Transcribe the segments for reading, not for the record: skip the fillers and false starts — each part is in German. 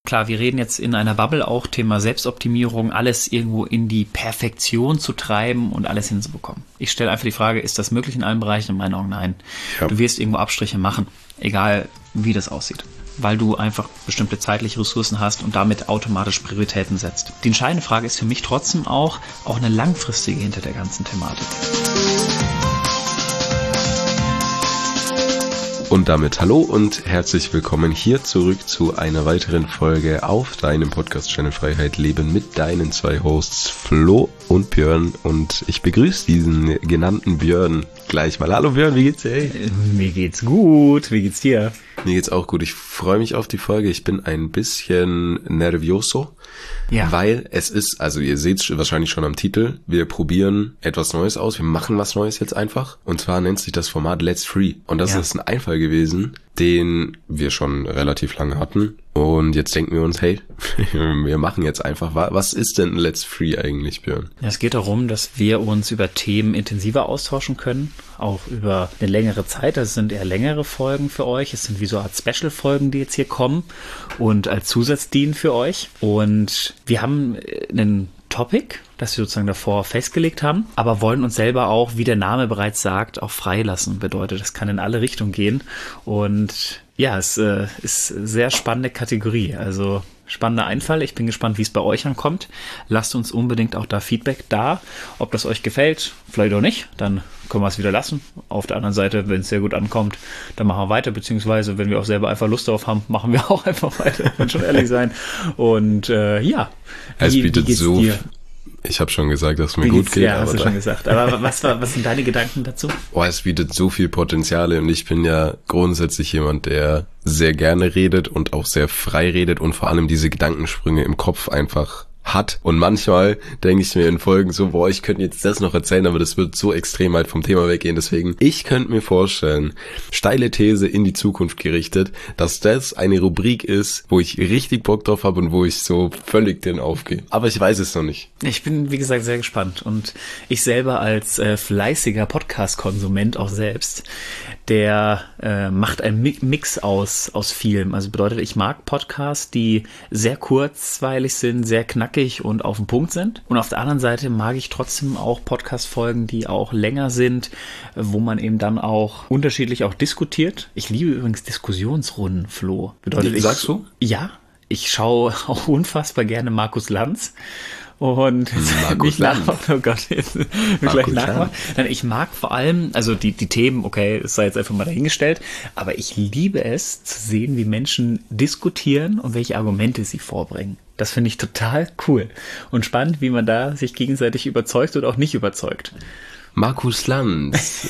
klar, wir reden jetzt in einer Bubble auch Thema Selbstoptimierung, alles irgendwo in die Perfektion zu treiben und alles hinzubekommen. Ich stelle einfach die Frage, ist das möglich in allen Bereichen? In meinen Augen nein. Ja. Du wirst irgendwo Abstriche machen, egal wie das aussieht, weil du einfach bestimmte zeitliche Ressourcen hast und damit automatisch Prioritäten setzt. Die entscheidende Frage ist für mich trotzdem auch eine langfristige hinter der ganzen Thematik. Und damit hallo und herzlich willkommen hier zurück zu einer weiteren Folge auf deinem Podcast-Channel Freiheit Leben mit deinen zwei Hosts Flo und Björn. Und ich begrüße diesen genannten Björn gleich mal. Hallo Björn, wie geht's dir? Hey? Mir geht's gut, wie geht's dir? Mir geht's auch gut. Ich freue mich auf die Folge. Ich bin ein bisschen nervioso, weil es ist, also ihr seht es wahrscheinlich schon am Titel, wir probieren etwas Neues aus. Wir machen was Neues jetzt einfach. Und zwar nennt sich das Format Let's Free. Und das ist ein Einfall gewesen, den wir schon relativ lange hatten. Und jetzt denken wir uns, hey, wir machen jetzt einfach. Was ist denn Let's Free eigentlich, Björn? Ja, es geht darum, dass wir uns über Themen intensiver austauschen können, auch über eine längere Zeit. Das sind eher längere Folgen für euch. Es sind wie so eine Art Special-Folgen, die jetzt hier kommen und als Zusatz dienen für euch. Und wir haben einen Topic, das wir sozusagen davor festgelegt haben, aber wollen uns selber auch, wie der Name bereits sagt, auch freilassen. Bedeutet, es kann in alle Richtungen gehen. Und ja, es ist eine sehr spannende Kategorie. Also spannender Einfall. Ich bin gespannt, wie es bei euch ankommt. Lasst uns unbedingt auch da Feedback da, ob das euch gefällt, vielleicht auch nicht. Dann können wir es wieder lassen. Auf der anderen Seite, wenn es sehr gut ankommt, dann machen wir weiter. Beziehungsweise, wenn wir auch selber einfach Lust darauf haben, machen wir auch einfach weiter. Wenn schon ehrlich sein. Und es bietet so. Ich habe schon gesagt, dass es mir gut geht. Ja, hast du schon gesagt. Aber was sind deine Gedanken dazu? Es bietet so viel Potenziale und ich bin ja grundsätzlich jemand, der sehr gerne redet und auch sehr frei redet und vor allem diese Gedankensprünge im Kopf einfach hat. Und manchmal denke ich mir in Folgen so, ich könnte jetzt das noch erzählen, aber das wird so extrem halt vom Thema weggehen. Deswegen, ich könnte mir vorstellen, steile These in die Zukunft gerichtet, dass das eine Rubrik ist, wo ich richtig Bock drauf habe und wo ich so völlig drin aufgehe. Aber ich weiß es noch nicht. Ich bin, wie gesagt, sehr gespannt. Und ich selber als fleißiger Podcast-Konsument auch selbst, der macht einen Mix aus vielem. Also bedeutet, ich mag Podcasts, die sehr kurzweilig sind, sehr knackig und auf den Punkt sind. Und auf der anderen Seite mag ich trotzdem auch Podcast-Folgen, die auch länger sind, wo man eben dann auch unterschiedlich auch diskutiert. Ich liebe übrigens Diskussionsrunden, Flo. Bedeutet, sagst du? Ja, ich schaue auch unfassbar gerne Markus Lanz. Und nicht nachmachen, oh Gott, jetzt gleich nachmachen. Ich mag vor allem, also die Themen, okay, es sei jetzt einfach mal dahingestellt, aber ich liebe es zu sehen, wie Menschen diskutieren und welche Argumente sie vorbringen. Das finde ich total cool und spannend, wie man da sich gegenseitig überzeugt oder auch nicht überzeugt. Markus Lanz.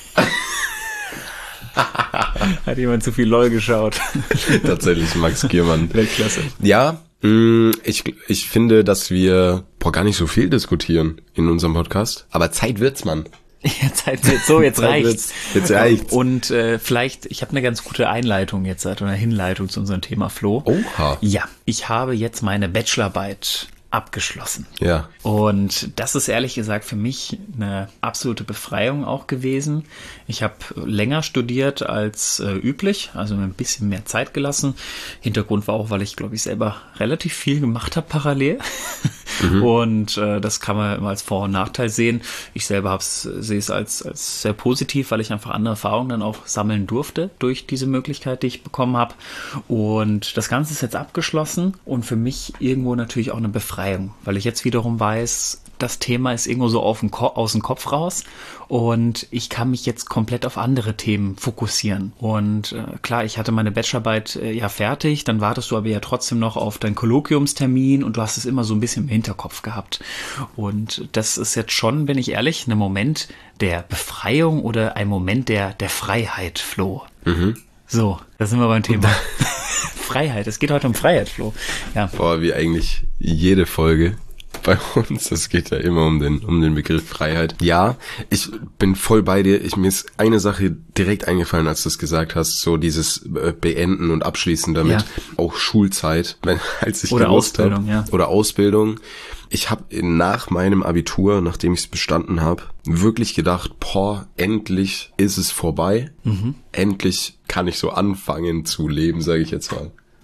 Hat jemand zu viel LOL geschaut? Tatsächlich, Max Giermann. Weltklasse. Ja, ich finde, dass wir gar nicht so viel diskutieren in unserem Podcast. Aber Zeit wird's, Mann. Ja, Zeit wird so, jetzt reicht's. Jetzt reicht's. Und vielleicht, ich habe eine ganz gute Einleitung jetzt, oder eine Hinleitung zu unserem Thema, Flo. Oha. Ja, ich habe jetzt meine Bachelorarbeit abgeschlossen. Ja. Und das ist ehrlich gesagt für mich eine absolute Befreiung auch gewesen. Ich habe länger studiert als üblich, also ein bisschen mehr Zeit gelassen. Hintergrund war auch, weil ich, glaube ich, selber relativ viel gemacht habe parallel. Und das kann man immer als Vor- und Nachteil sehen. Ich selber sehe es als sehr positiv, weil ich einfach andere Erfahrungen dann auch sammeln durfte durch diese Möglichkeit, die ich bekommen habe. Und das Ganze ist jetzt abgeschlossen und für mich irgendwo natürlich auch eine Befreiung, weil ich jetzt wiederum weiß, das Thema ist irgendwo so aus dem Kopf raus und ich kann mich jetzt komplett auf andere Themen fokussieren. Und klar, ich hatte meine Bachelorarbeit fertig, dann wartest du aber ja trotzdem noch auf deinen Kolloquiumstermin und du hast es immer so ein bisschen im Hinterkopf gehabt. Und das ist jetzt schon, bin ich ehrlich, ein Moment der Befreiung oder ein Moment der Freiheit, Flo. So, da sind wir beim Thema. Freiheit, es geht heute um Freiheit, Flo. Ja. Wie eigentlich jede Folge bei uns. Es geht ja immer um den Begriff Freiheit. Ja, ich bin voll bei dir. Mir ist eine Sache direkt eingefallen, als du es gesagt hast, so dieses Beenden und Abschließen damit. Ja. Auch Schulzeit, als ich oder Ausbildung, ja. Oder Ausbildung. Ich habe nach meinem Abitur, nachdem ich es bestanden habe, wirklich gedacht, endlich ist es vorbei. Endlich kann ich so anfangen zu leben, sage ich jetzt mal.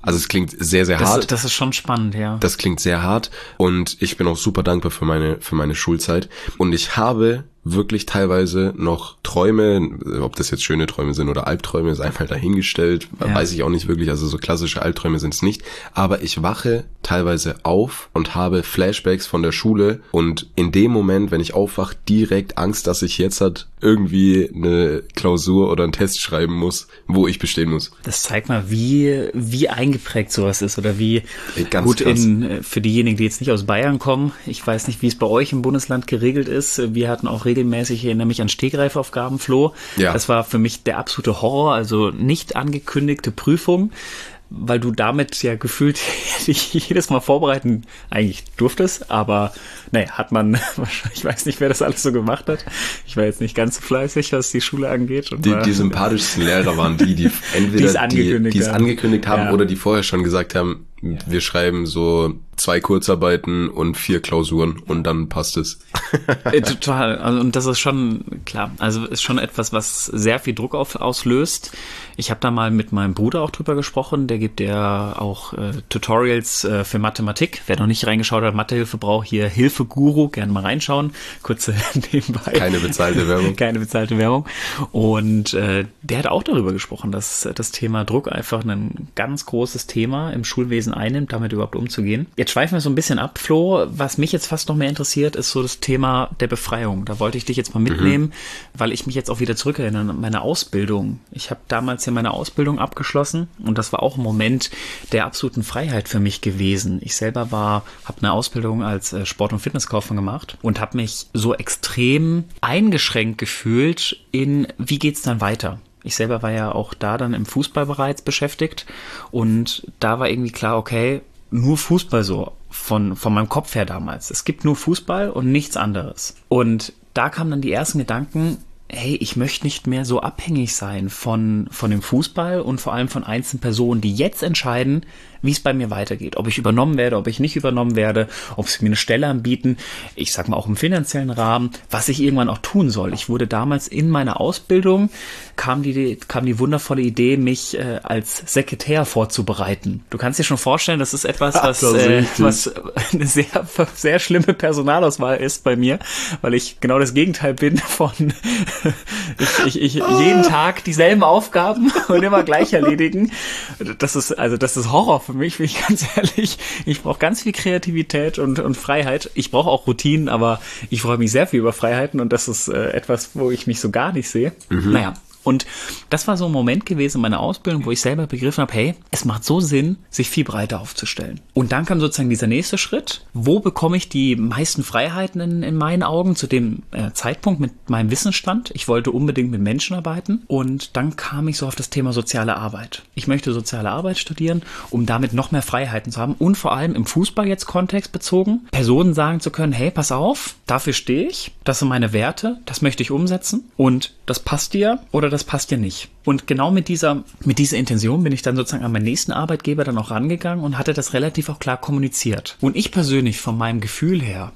Also es klingt sehr, sehr hart. Das ist schon spannend, ja. Das klingt sehr hart und ich bin auch super dankbar für meine Schulzeit. Und ich habe wirklich teilweise noch Träume, ob das jetzt schöne Träume sind oder Albträume, sei mal dahingestellt, weiß ich auch nicht wirklich, also so klassische Albträume sind es nicht, aber ich wache teilweise auf und habe Flashbacks von der Schule und in dem Moment, wenn ich aufwache, direkt Angst, dass ich jetzt irgendwie eine Klausur oder einen Test schreiben muss, wo ich bestehen muss. Das zeigt mal, wie eingeprägt sowas ist oder wie ganz gut krass. Für diejenigen, die jetzt nicht aus Bayern kommen, ich weiß nicht, wie es bei euch im Bundesland geregelt ist, wir hatten auch regelmäßig, ich erinnere mich an Stegreifaufgaben, Flo. Ja. Das war für mich der absolute Horror, also nicht angekündigte Prüfung, weil du damit ja gefühlt dich jedes Mal vorbereiten eigentlich durftest, aber naja, hat man, ich weiß nicht, wer das alles so gemacht hat. Ich war jetzt nicht ganz so fleißig, was die Schule angeht. Und die sympathischsten Lehrer waren die entweder die es angekündigt haben oder die vorher schon gesagt haben, wir schreiben so 2 Kurzarbeiten und 4 Klausuren und dann passt es. Total. Also, und das ist schon, klar, also ist schon etwas, was sehr viel Druck auslöst. Ich habe da mal mit meinem Bruder auch drüber gesprochen, der gibt ja auch Tutorials für Mathematik. Wer noch nicht reingeschaut hat, Mathehilfe braucht, hier Hilfeguru, gerne mal reinschauen. Kurze nebenbei. Keine bezahlte Werbung. Keine bezahlte Werbung. Und der hat auch darüber gesprochen, dass das Thema Druck einfach ein ganz großes Thema im Schulwesen einnimmt, damit überhaupt umzugehen. Jetzt schweifen wir so ein bisschen ab, Flo. Was mich jetzt fast noch mehr interessiert, ist so das Thema der Befreiung. Da wollte ich dich jetzt mal mitnehmen, weil ich mich jetzt auch wieder zurückerinnere an meine Ausbildung. Ich habe damals ja meine Ausbildung abgeschlossen und das war auch ein Moment der absoluten Freiheit für mich gewesen. Ich selber habe eine Ausbildung als Sport- und Fitnesskaufmann gemacht und habe mich so extrem eingeschränkt gefühlt in, wie geht's dann weiter? Ich selber war ja auch da dann im Fußball bereits beschäftigt und da war irgendwie klar, okay, nur Fußball so, von meinem Kopf her damals. Es gibt nur Fußball und nichts anderes. Und da kamen dann die ersten Gedanken, hey, ich möchte nicht mehr so abhängig sein von dem Fußball und vor allem von einzelnen Personen, die jetzt entscheiden, wie es bei mir weitergeht. Ob ich übernommen werde, ob ich nicht übernommen werde, ob sie mir eine Stelle anbieten, ich sag mal auch im finanziellen Rahmen, was ich irgendwann auch tun soll. Ich wurde damals in meiner Ausbildung, kam die wundervolle Idee, mich als Sekretär vorzubereiten. Du kannst dir schon vorstellen, das ist etwas, was eine sehr, sehr schlimme Personalauswahl ist bei mir, weil ich genau das Gegenteil bin von ich jeden Tag dieselben Aufgaben und immer gleich erledigen. Das ist Horror für mich, bin ich ganz ehrlich. Ich brauche ganz viel Kreativität und Freiheit. Ich brauche auch Routinen, aber ich freue mich sehr viel über Freiheiten und das ist etwas, wo ich mich so gar nicht sehe. Naja. Und das war so ein Moment gewesen in meiner Ausbildung, wo ich selber begriffen habe, hey, es macht so Sinn, sich viel breiter aufzustellen. Und dann kam sozusagen dieser nächste Schritt. Wo bekomme ich die meisten Freiheiten in meinen Augen zu dem Zeitpunkt mit meinem Wissensstand? Ich wollte unbedingt mit Menschen arbeiten und dann kam ich so auf das Thema soziale Arbeit. Ich möchte soziale Arbeit studieren, um damit noch mehr Freiheiten zu haben und vor allem im Fußball jetzt Kontext bezogen, Personen sagen zu können, hey, pass auf, dafür stehe ich, das sind meine Werte, das möchte ich umsetzen und das passt dir oder das passt dir nicht. Und genau mit dieser Intention bin ich dann sozusagen an meinen nächsten Arbeitgeber dann auch rangegangen und hatte das relativ auch klar kommuniziert. Und ich persönlich von meinem Gefühl her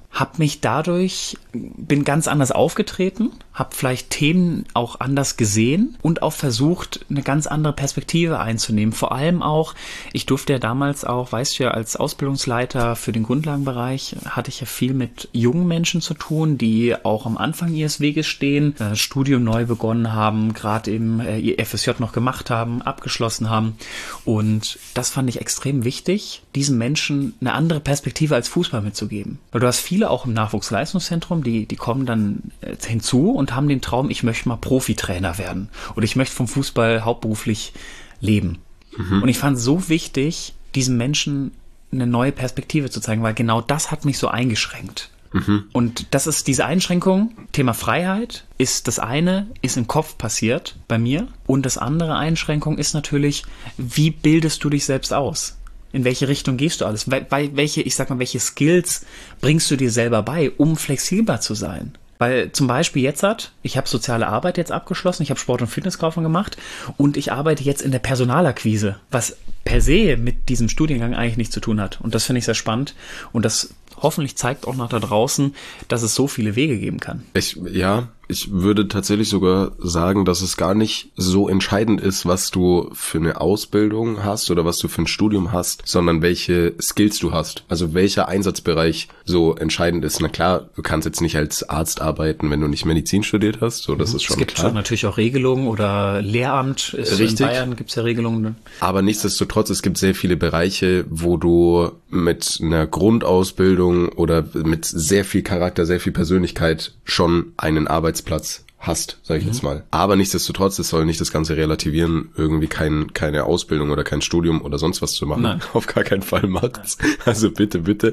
bin ganz anders aufgetreten, habe vielleicht Themen auch anders gesehen und auch versucht, eine ganz andere Perspektive einzunehmen. Vor allem auch, ich durfte ja damals auch, weißt du ja, als Ausbildungsleiter für den Grundlagenbereich hatte ich ja viel mit jungen Menschen zu tun, die auch am Anfang ihres Weges stehen, Studium neu begonnen haben, gerade eben ihr FSJ noch gemacht haben, abgeschlossen haben. Und das fand ich extrem wichtig, diesen Menschen eine andere Perspektive als Fußball mitzugeben. Weil du hast viele auch im Nachwuchsleistungszentrum, die kommen dann hinzu und haben den Traum, ich möchte mal Profitrainer werden oder ich möchte vom Fußball hauptberuflich leben. Und ich fand es so wichtig, diesen Menschen eine neue Perspektive zu zeigen, weil genau das hat mich so eingeschränkt. Und das ist diese Einschränkung, Thema Freiheit, ist das eine, ist im Kopf passiert bei mir. Und das andere Einschränkung ist natürlich, wie bildest du dich selbst aus? In welche Richtung gehst du alles? Welche Skills bringst du dir selber bei, um flexibler zu sein? Weil zum Beispiel ich habe soziale Arbeit jetzt abgeschlossen, ich habe Sport- und Fitnesskaufmann gemacht und ich arbeite jetzt in der Personalakquise, was per se mit diesem Studiengang eigentlich nichts zu tun hat. Und das finde ich sehr spannend und das hoffentlich zeigt auch nach da draußen, dass es so viele Wege geben kann. Ich würde tatsächlich sogar sagen, dass es gar nicht so entscheidend ist, was du für eine Ausbildung hast oder was du für ein Studium hast, sondern welche Skills du hast. Also welcher Einsatzbereich so entscheidend ist. Na klar, du kannst jetzt nicht als Arzt arbeiten, wenn du nicht Medizin studiert hast. So, das ist schon klar. Es gibt natürlich auch Regelungen oder Lehramt. In Bayern gibt es ja Regelungen. Aber nichtsdestotrotz, es gibt sehr viele Bereiche, wo du mit einer Grundausbildung oder mit sehr viel Charakter, sehr viel Persönlichkeit schon einen Arbeitsplatz hast, sage ich jetzt mal. Aber nichtsdestotrotz, es soll nicht das Ganze relativieren, irgendwie keine Ausbildung oder kein Studium oder sonst was zu machen. Nein. Auf gar keinen Fall macht's. Also bitte.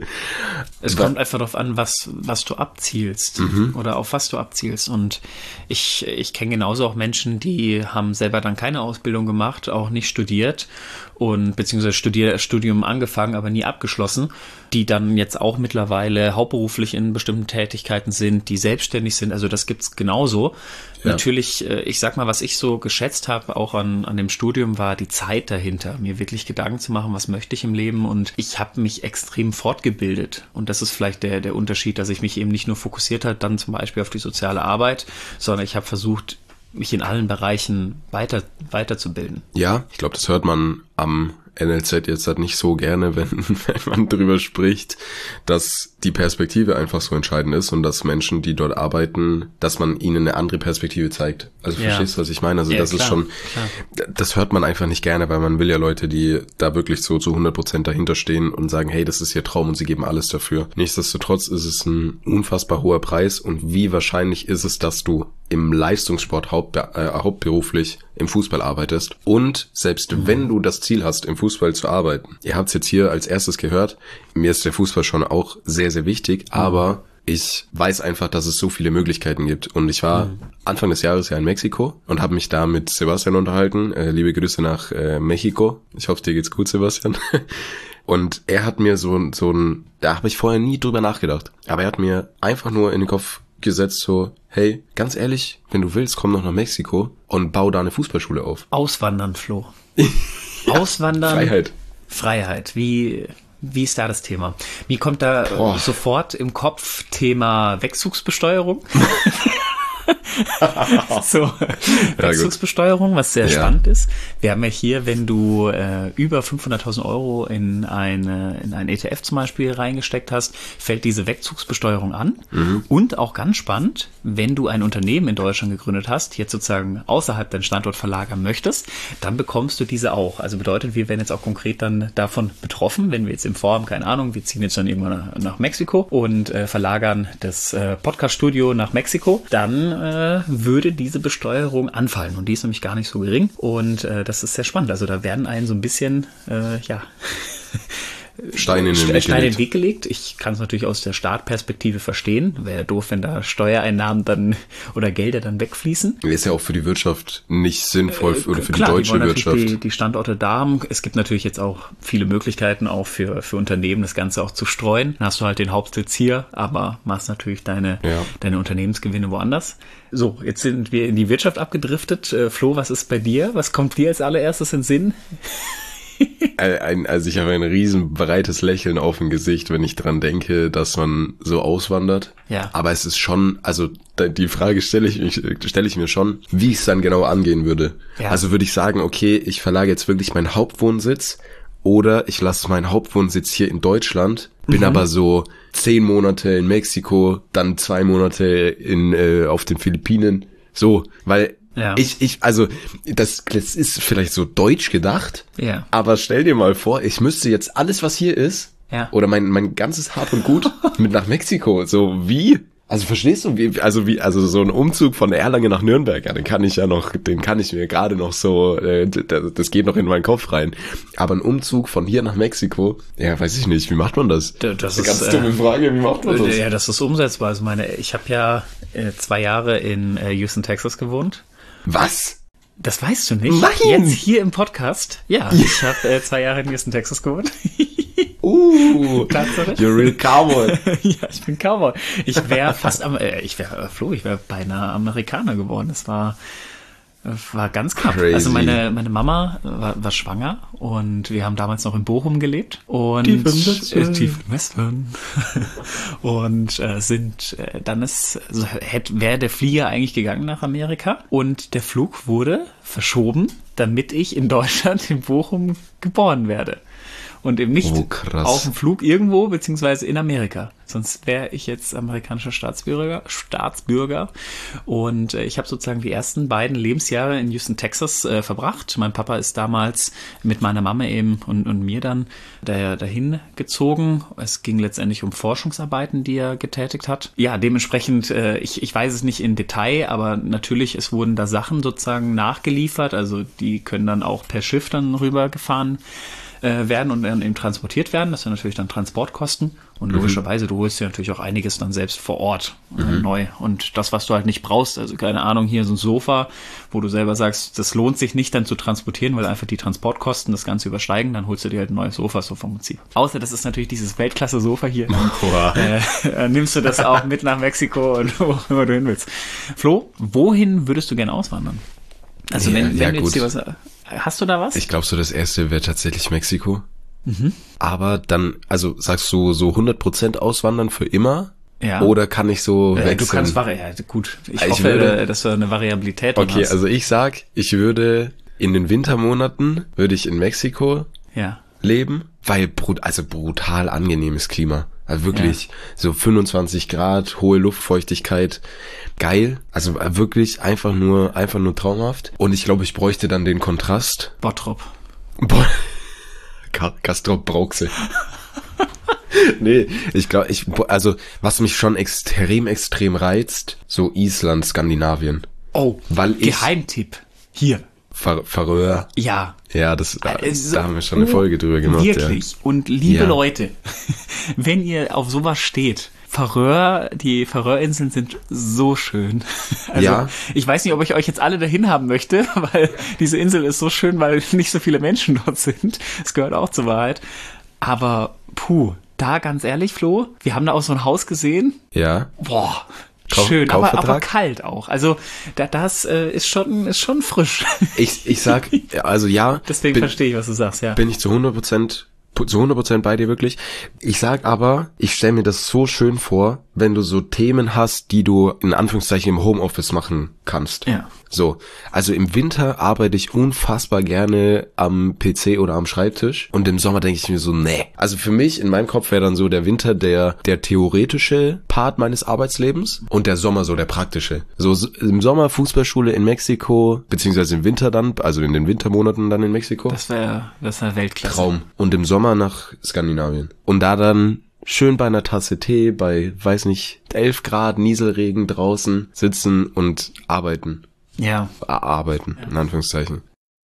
Es kommt einfach darauf an, was du abzielst oder auf was du abzielst. Und ich kenne genauso auch Menschen, die haben selber dann keine Ausbildung gemacht, auch nicht studiert und beziehungsweise Studium angefangen, aber nie abgeschlossen, die dann jetzt auch mittlerweile hauptberuflich in bestimmten Tätigkeiten sind, die selbstständig sind. Also das gibt's genauso. Ja. Natürlich, ich sag mal, was ich so geschätzt habe, auch an dem Studium, war die Zeit dahinter, mir wirklich Gedanken zu machen, was möchte ich im Leben, und ich habe mich extrem fortgebildet, und das ist vielleicht der Unterschied, dass ich mich eben nicht nur fokussiert habe, dann zum Beispiel auf die soziale Arbeit, sondern ich habe versucht, mich in allen Bereichen weiterzubilden. Ja, ich glaube, das hört man am NLZ jetzt halt nicht so gerne, wenn man drüber spricht, dass die Perspektive einfach so entscheidend ist und dass Menschen, die dort arbeiten, dass man ihnen eine andere Perspektive zeigt. Also verstehst du, was ich meine? Also das ist schon, das hört man einfach nicht gerne, weil man will ja Leute, die da wirklich so zu 100% dahinter stehen und sagen, hey, das ist ihr Traum, und sie geben alles dafür. Nichtsdestotrotz ist es ein unfassbar hoher Preis, und wie wahrscheinlich ist es, dass du im Leistungssport hauptberuflich im Fußball arbeitest, und selbst wenn du das Ziel hast, im Fußball zu arbeiten, ihr habt es jetzt hier als erstes gehört, mir ist der Fußball schon auch sehr, sehr wichtig, aber ich weiß einfach, dass es so viele Möglichkeiten gibt, und ich war Anfang des Jahres ja in Mexiko und habe mich da mit Sebastian unterhalten. Liebe Grüße nach Mexiko. Ich hoffe, dir geht's gut, Sebastian. Und er hat mir so ein, da habe ich vorher nie drüber nachgedacht, aber er hat mir einfach nur in den Kopf gesetzt, so, hey, ganz ehrlich, wenn du willst, komm noch nach Mexiko und bau da eine Fußballschule auf. Auswandern, Flo. Ja, Auswandern. Freiheit. Wie ist da das Thema? Mir kommt da sofort im Kopf Thema Wegzugsbesteuerung. So, Wegzugsbesteuerung, was sehr spannend ist. Wir haben ja hier, wenn du über 500.000 Euro in ein ETF zum Beispiel reingesteckt hast, fällt diese Wegzugsbesteuerung an. Und auch ganz spannend, wenn du ein Unternehmen in Deutschland gegründet hast, jetzt sozusagen außerhalb deinen Standort verlagern möchtest, dann bekommst du diese auch. Also bedeutet, wir werden jetzt auch konkret dann davon betroffen, wenn wir jetzt in Form, keine Ahnung, wir ziehen jetzt dann irgendwann nach Mexiko und verlagern das Podcast-Studio nach Mexiko, dann würde diese Besteuerung anfallen, und die ist nämlich gar nicht so gering, und das ist sehr spannend. Also da werden einen so ein bisschen Steine in den Weg gelegt. Ich kann es natürlich aus der Startperspektive verstehen. Wäre doof, wenn da Steuereinnahmen dann oder Gelder dann wegfließen. Ist ja auch für die Wirtschaft nicht sinnvoll oder für klar, die deutsche Wirtschaft. Die Standorte da haben. Es gibt natürlich jetzt auch viele Möglichkeiten auch für Unternehmen, das Ganze auch zu streuen. Dann hast du halt den Hauptsitz hier, aber machst natürlich deine Unternehmensgewinne woanders. So, jetzt sind wir in die Wirtschaft abgedriftet. Flo, was ist bei dir? Was kommt dir als allererstes in den Sinn? Also ich habe ein riesen breites Lächeln auf dem Gesicht, wenn ich dran denke, dass man so auswandert. Ja. Aber es ist schon, also die Frage stelle ich mir schon, wie es dann genau angehen würde. Ja. Also würde ich sagen, okay, ich verlage jetzt wirklich meinen Hauptwohnsitz, oder ich lasse meinen Hauptwohnsitz hier in Deutschland, bin aber so 10 Monate in Mexiko, dann 2 Monate auf den Philippinen, so, weil also das ist vielleicht so deutsch gedacht, aber stell dir mal vor, ich müsste jetzt alles, was hier ist, oder mein ganzes Hab und Gut mit nach Mexiko, so wie? Also verstehst du, also so ein Umzug von Erlangen nach Nürnberg, den kann ich mir gerade noch so, das geht noch in meinen Kopf rein. Aber ein Umzug von hier nach Mexiko, weiß ich nicht, wie macht man das? Das ist eine ganz dumme Frage, wie macht man das? Ja, das ist umsetzbar. Also ich habe ja 2 Jahre in Houston, Texas gewohnt. Was? Das weißt du nicht? Nein! Jetzt hier im Podcast. Ja, ich habe 2 Jahre in Houston, Texas gewohnt. Tatsache. You're a real Cowboy. Ja, ich bin Cowboy. Ich wäre beinahe Amerikaner geworden. Das war War ganz knapp. Crazy. Also meine Mama war schwanger und wir haben damals noch in Bochum gelebt. Und Tief im Westen. Und wäre der Flieger eigentlich gegangen nach Amerika und der Flug wurde verschoben, damit ich in Deutschland, in Bochum, geboren werde. Und eben nicht auf dem Flug irgendwo, beziehungsweise in Amerika. Sonst wäre ich jetzt amerikanischer Staatsbürger. Und ich habe sozusagen die ersten beiden Lebensjahre in Houston, Texas verbracht. Mein Papa ist damals mit meiner Mama eben und mir dann dahin gezogen. Es ging letztendlich um Forschungsarbeiten, die er getätigt hat. Ja, dementsprechend, ich weiß es nicht in Detail, aber natürlich, es wurden da Sachen sozusagen nachgeliefert. Also die können dann auch per Schiff dann rübergefahren werden und dann eben transportiert werden. Das sind natürlich dann Transportkosten. Und logischerweise, du holst dir natürlich auch einiges dann selbst vor Ort neu. Und das, was du halt nicht brauchst, also keine Ahnung, hier so ein Sofa, wo du selber sagst, das lohnt sich nicht dann zu transportieren, weil einfach die Transportkosten das Ganze übersteigen, dann holst du dir halt ein neues Sofa, so vom Prinzip. Außer das ist natürlich dieses Weltklasse-Sofa hier. Nimmst du das auch mit nach Mexiko und wo immer du hin willst. Flo, wohin würdest du gerne auswandern? Also wenn jetzt hier was... Hast du da was? Ich glaube, so das erste wäre tatsächlich Mexiko. Aber dann, also sagst du so 100% auswandern für immer? Ja. Oder kann ich so wechseln? Du kannst gut. Ich hoffe, dass du eine Variabilität drin hast. Okay, also ich sag, ich würde in den Wintermonaten in Mexiko leben, weil brutal angenehmes Klima. Also wirklich so 25 Grad, hohe Luftfeuchtigkeit, geil. Also wirklich einfach nur traumhaft. Und ich glaube, ich bräuchte dann den Kontrast. Bottrop. Castrop Brauxel. Nee, ich glaube, was mich schon extrem reizt, so Island, Skandinavien. Oh, Geheimtipp. Hier. Färöer. Ja. Ja, da haben wir schon eine Folge drüber gemacht. Wirklich. Ja. Und liebe Leute, wenn ihr auf sowas steht, die Färöerinseln sind so schön. Also, ich weiß nicht, ob ich euch jetzt alle dahin haben möchte, weil diese Insel ist so schön, weil nicht so viele Menschen dort sind. Das gehört auch zur Wahrheit. Aber, da ganz ehrlich, Flo, wir haben da auch so ein Haus gesehen. Ja. Boah. Schön, aber kalt auch. Also das ist schon frisch. Ich sag, also ja. Deswegen verstehe ich, was du sagst, ja. Bin ich zu 100% bei dir wirklich. Ich sag aber, ich stelle mir das so schön vor, wenn du so Themen hast, die du in Anführungszeichen im Homeoffice machen kannst. Ja. So, also im Winter arbeite ich unfassbar gerne am PC oder am Schreibtisch und im Sommer denke ich mir so, nee. Also für mich, in meinem Kopf wäre dann so der Winter der theoretische Part meines Arbeitslebens und der Sommer so der praktische. So im Sommer Fußballschule in Mexiko, beziehungsweise im Winter dann, also in den Wintermonaten dann in Mexiko. Das wäre Weltklasse. Traum. Und im Sommer nach Skandinavien. Und da dann schön bei einer Tasse Tee, bei, 11 Grad, Nieselregen draußen sitzen und arbeiten. Ja. Arbeiten, in Anführungszeichen.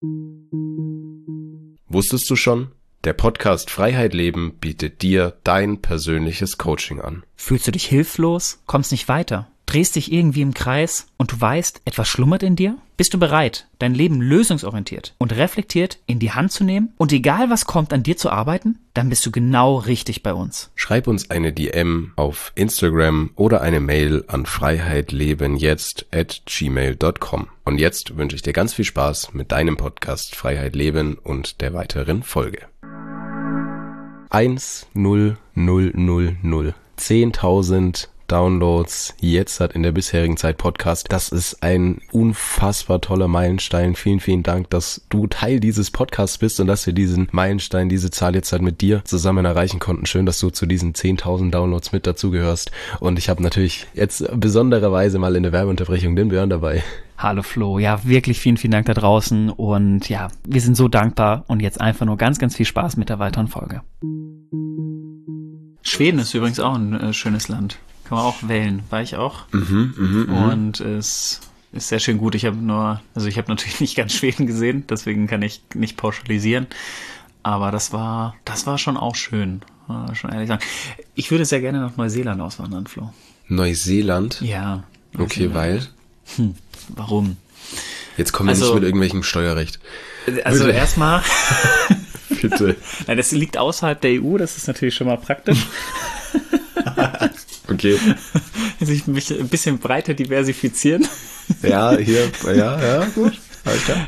Wusstest du schon? Der Podcast Freiheit Leben bietet dir dein persönliches Coaching an. Fühlst du dich hilflos? Kommst nicht weiter? Drehst dich irgendwie im Kreis und du weißt, etwas schlummert in dir? Bist du bereit, dein Leben lösungsorientiert und reflektiert in die Hand zu nehmen und egal was kommt, an dir zu arbeiten? Dann bist du genau richtig bei uns. Schreib uns eine DM auf Instagram oder eine Mail an freiheitlebenjetzt@gmail.com. Und jetzt wünsche ich dir ganz viel Spaß mit deinem Podcast Freiheit Leben und der weiteren Folge. 10000 10.000 Downloads jetzt hat in der bisherigen Zeit Podcast. Das ist ein unfassbar toller Meilenstein. Vielen, vielen Dank, dass du Teil dieses Podcasts bist und dass wir diesen Meilenstein, diese Zahl jetzt halt mit dir zusammen erreichen konnten. Schön, dass du zu diesen 10.000 Downloads mit dazugehörst. Und ich habe natürlich jetzt besondererweise mal in der Werbeunterbrechung den Björn dabei. Hallo Flo, ja wirklich vielen, vielen Dank da draußen und ja, wir sind so dankbar und jetzt einfach nur ganz, ganz viel Spaß mit der weiteren Folge. Schweden ist übrigens auch ein schönes Land. Kann man auch wählen. War ich auch. Und es ist sehr schön gut. Ich habe natürlich nicht ganz Schweden gesehen, deswegen kann ich nicht pauschalisieren. Aber das war schon auch schön. Schon ehrlich sagen. Ich würde sehr gerne nach Neuseeland auswandern, Flo. Neuseeland? Ja. Okay, weil? Warum? Jetzt kommen wir nicht mit irgendwelchem Steuerrecht. Also erstmal... Bitte. Nein, das liegt außerhalb der EU, das ist natürlich schon mal praktisch. Okay. Also ich mich ein bisschen breiter diversifizieren. Ja, gut. Alles klar.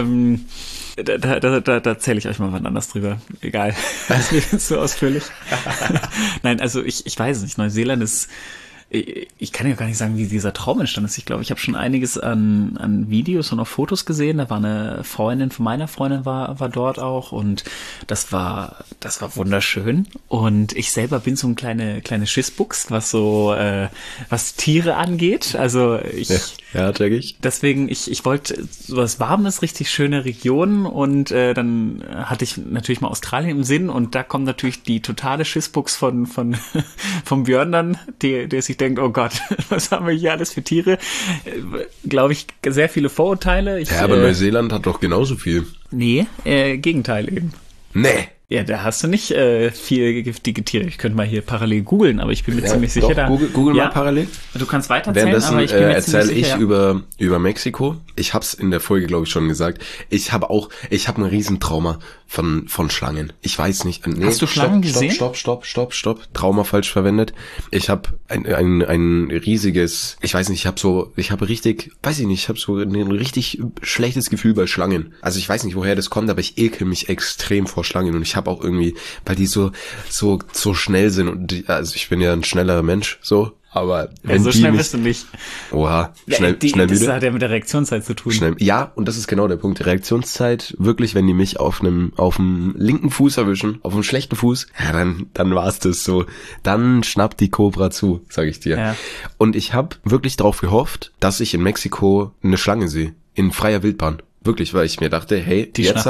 Da erzähle ich euch mal wann anders drüber. Egal. Das wird jetzt so ausführlich. Nein, also ich weiß es nicht. Neuseeland ist, ich kann ja gar nicht sagen, wie dieser Traum entstanden ist. Ich glaube, ich habe schon einiges an Videos und auch Fotos gesehen. Da war eine Freundin von meiner Freundin war dort auch und das war wunderschön. Und ich selber bin so ein kleine Schissbuchs, was Tiere angeht. Also ja, check ich. Deswegen, ich wollte sowas Warmes, richtig schöne Regionen und dann hatte ich natürlich mal Australien im Sinn und da kommt natürlich die totale Schissbuchs vom Björn dann, der sich denkt, oh Gott, was haben wir hier alles für Tiere? Glaube ich, sehr viele Vorurteile. Aber Neuseeland hat doch genauso viel. Nee, Gegenteil eben. Nee. Ja, da hast du nicht viel giftige Tiere. Ich könnte mal hier parallel googeln, aber ich bin mir ziemlich sicher, da... Google mal parallel. Du kannst weitererzählen, Währenddessen aber ich bin mir erzähle ziemlich sicher, über Mexiko. Ich hab's in der Folge, glaube ich, schon gesagt. Ich habe ein Riesentrauma von Schlangen. Ich weiß nicht. Nee, hast du Schlangen gesehen? Stopp. Trauma falsch verwendet. Ich habe ein riesiges, ich weiß nicht, ich habe so ein richtig schlechtes Gefühl bei Schlangen. Also ich weiß nicht, woher das kommt, aber ich ekel mich extrem vor Schlangen und ich habe auch irgendwie, weil die so schnell sind und also ich bin ja ein schnellerer Mensch, so. Aber wenn so schnell bist du nicht. Oha, schnell das müde. hat ja mit der Reaktionszeit zu tun. Ja, und das ist genau der Punkt. Die Reaktionszeit, wirklich, wenn die mich auf dem linken Fuß erwischen, auf dem schlechten Fuß, ja, dann war's das so. Dann schnappt die Kobra zu, sag ich dir. Ja. Und ich habe wirklich darauf gehofft, dass ich in Mexiko eine Schlange sehe. In freier Wildbahn. Wirklich, weil ich mir dachte, hey, jetzt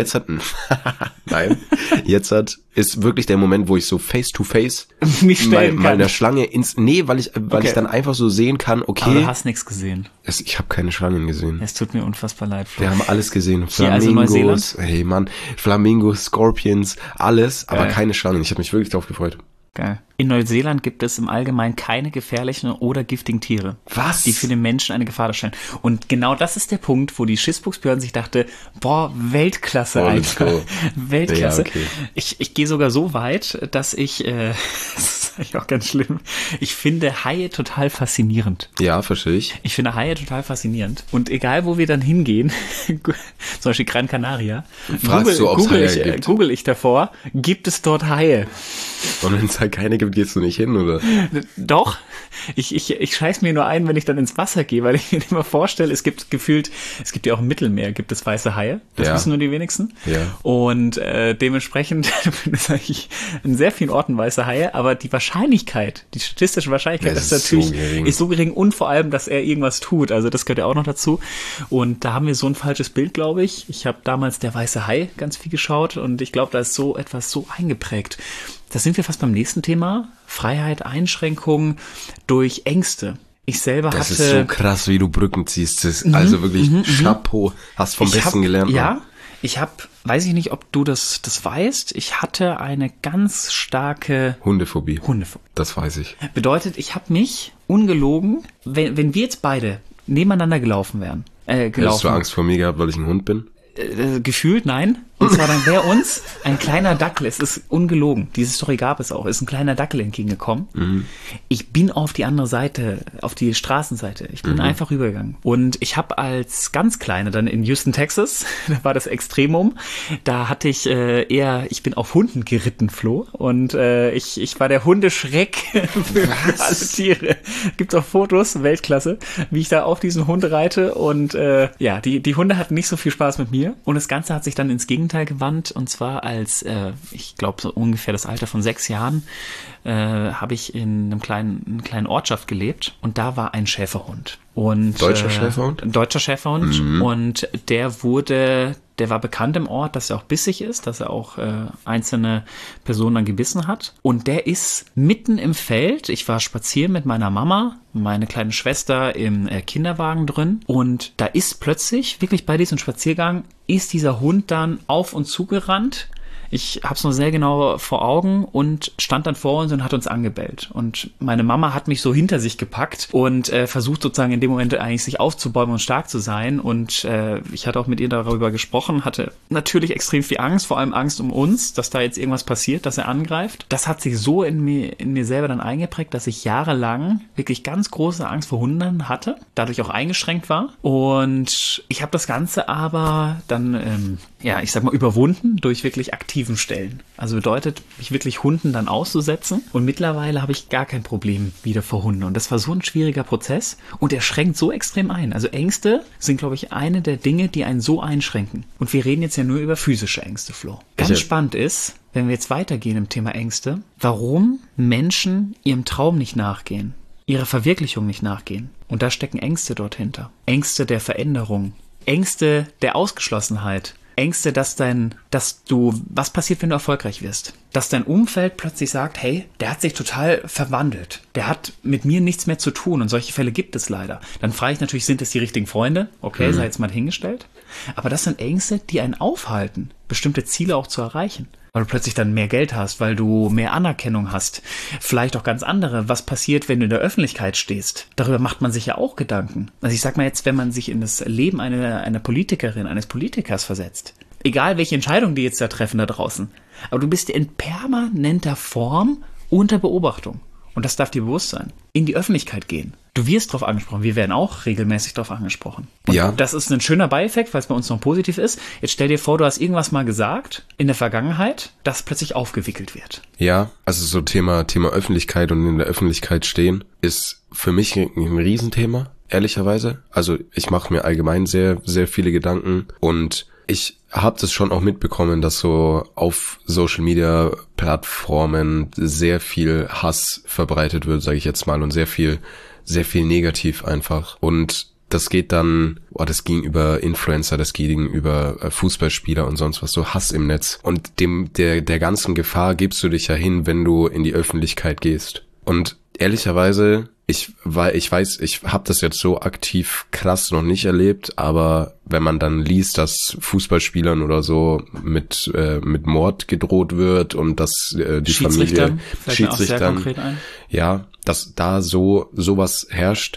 ist wirklich der Moment, wo ich so face to face meiner Schlange weil ich dann einfach so sehen kann, okay. Aber du hast nichts gesehen. Ich habe keine Schlangen gesehen. Es tut mir unfassbar leid. Wir haben alles gesehen. Flamingos, hey Mann, Flamingos, Scorpions, alles, aber keine Schlangen. Ich habe mich wirklich drauf gefreut. Geil. In Neuseeland gibt es im Allgemeinen keine gefährlichen oder giftigen Tiere, die für den Menschen eine Gefahr darstellen. Und genau das ist der Punkt, wo die Schissbuchsbehörden sich dachte, boah, Weltklasse, Alter. Weltklasse. Ja, okay. Ich gehe sogar so weit, dass das ist eigentlich auch ganz schlimm, ich finde Haie total faszinierend. Ja, verstehe ich. Ich finde Haie total faszinierend. Und egal, wo wir dann hingehen, zum Beispiel Gran Canaria, google ich davor, gibt es dort Haie? Und wenn es halt keine gibt, gehst du nicht hin, oder? Doch. Ich scheiß mir nur ein, wenn ich dann ins Wasser gehe, weil ich mir immer vorstelle, es gibt ja auch im Mittelmeer, gibt es weiße Haie. Das wissen nur die wenigsten. Ja. Und dementsprechend gibt es eigentlich in sehr vielen Orten weiße Haie, aber die statistische Wahrscheinlichkeit ist natürlich so gering und vor allem, dass er irgendwas tut. Also das gehört ja auch noch dazu. Und da haben wir so ein falsches Bild, glaube ich. Ich habe damals Der weiße Hai ganz viel geschaut und ich glaube, da ist so etwas so eingeprägt. Da sind wir fast beim nächsten Thema. Freiheit, Einschränkungen durch Ängste. Ich selber hatte... Das ist so krass, wie du Brücken ziehst. Also wirklich Chapeau. Hast vom Besten gelernt. Ja, weiß ich nicht, ob du das weißt, ich hatte eine ganz starke... Hundephobie. Das weiß ich. Bedeutet, ich habe mich ungelogen, wenn wir jetzt beide nebeneinander gelaufen wären. Hättest du Angst vor mir gehabt, weil ich ein Hund bin? Gefühlt, nein. Und zwar dann wäre uns ein kleiner Dackel, es ist ungelogen, diese Story gab es auch, ist ein kleiner Dackel entgegengekommen. Mhm. Ich bin auf die andere Seite, auf die Straßenseite. Ich bin einfach rübergegangen. Und ich habe als ganz Kleiner dann in Houston, Texas, da war das Extremum, da hatte ich ich bin auf Hunden geritten, Flo. Und ich war der Hundeschreck für alle Tiere. Gibt auch Fotos, Weltklasse, wie ich da auf diesen Hund reite. Und die Hunde hatten nicht so viel Spaß mit mir. Und das Ganze hat sich dann ins Gegenteil gewandt, und zwar als, ich glaube so ungefähr das Alter von 6 Jahren, habe ich in einer kleinen Ortschaft gelebt und da war ein Schäferhund. Und, Deutscher Schäferhund? Deutscher Schäferhund. Und der war bekannt im Ort, dass er auch bissig ist, dass er auch einzelne Personen dann gebissen hat. Und der ist mitten im Feld. Ich war spazieren mit meiner Mama, meine kleine Schwester im Kinderwagen drin. Und da ist plötzlich, wirklich bei diesem Spaziergang, ist dieser Hund dann auf uns zugerannt. Ich habe es noch sehr genau vor Augen und stand dann vor uns und hat uns angebellt. Und meine Mama hat mich so hinter sich gepackt und versucht sozusagen in dem Moment eigentlich sich aufzubäumen und stark zu sein. Und ich hatte auch mit ihr darüber gesprochen, hatte natürlich extrem viel Angst, vor allem Angst um uns, dass da jetzt irgendwas passiert, dass er angreift. Das hat sich so in mir selber dann eingeprägt, dass ich jahrelang wirklich ganz große Angst vor Hunden hatte, dadurch auch eingeschränkt war. Und ich habe das Ganze aber dann, ich sag mal, überwunden durch wirklich aktiven Stellen. Also bedeutet, mich wirklich Hunden dann auszusetzen. Und mittlerweile habe ich gar kein Problem wieder vor Hunden. Und das war so ein schwieriger Prozess und er schränkt so extrem ein. Also Ängste sind, glaube ich, eine der Dinge, die einen so einschränken. Und wir reden jetzt ja nur über physische Ängste, Flo. Ganz spannend ist, wenn wir jetzt weitergehen im Thema Ängste, warum Menschen ihrem Traum nicht nachgehen, ihrer Verwirklichung nicht nachgehen. Und da stecken Ängste dort hinter. Ängste der Veränderung, Ängste der Ausgeschlossenheit, Ängste, was passiert, wenn du erfolgreich wirst? Dass dein Umfeld plötzlich sagt, hey, der hat sich total verwandelt. Der hat mit mir nichts mehr zu tun. Und solche Fälle gibt es leider. Dann frage ich natürlich, sind es die richtigen Freunde? Okay, sei jetzt mal hingestellt. Aber das sind Ängste, die einen aufhalten, bestimmte Ziele auch zu erreichen. Weil du plötzlich dann mehr Geld hast, weil du mehr Anerkennung hast. Vielleicht auch ganz andere. Was passiert, wenn du in der Öffentlichkeit stehst? Darüber macht man sich ja auch Gedanken. Also ich sag mal jetzt, wenn man sich in das Leben einer Politikerin, eines Politikers versetzt. Egal, welche Entscheidung die jetzt da treffen da draußen. Aber du bist in permanenter Form unter Beobachtung. Und das darf dir bewusst sein. In die Öffentlichkeit gehen. Du wirst drauf angesprochen. Wir werden auch regelmäßig drauf angesprochen. Und das ist ein schöner Beieffekt, weil es bei uns noch positiv ist. Jetzt stell dir vor, du hast irgendwas mal gesagt in der Vergangenheit, das plötzlich aufgewickelt wird. Ja, also so Thema Öffentlichkeit und in der Öffentlichkeit stehen ist für mich ein Riesenthema, ehrlicherweise. Also ich mache mir allgemein sehr, sehr viele Gedanken und ich habe das schon auch mitbekommen, dass so auf Social Media Plattformen sehr viel Hass verbreitet wird, sage ich jetzt mal, und sehr viel negativ einfach. Und das geht dann, das ging über Influencer, das ging über Fußballspieler und sonst was, so Hass im Netz. Und der ganzen Gefahr gibst du dich ja hin, wenn du in die Öffentlichkeit gehst. Und ehrlicherweise, ich habe das jetzt so aktiv krass noch nicht erlebt, aber wenn man dann liest, dass Fußballspielern oder so mit Mord gedroht wird und dass die Familie Schiedsrichtern, ja, dass da sowas herrscht,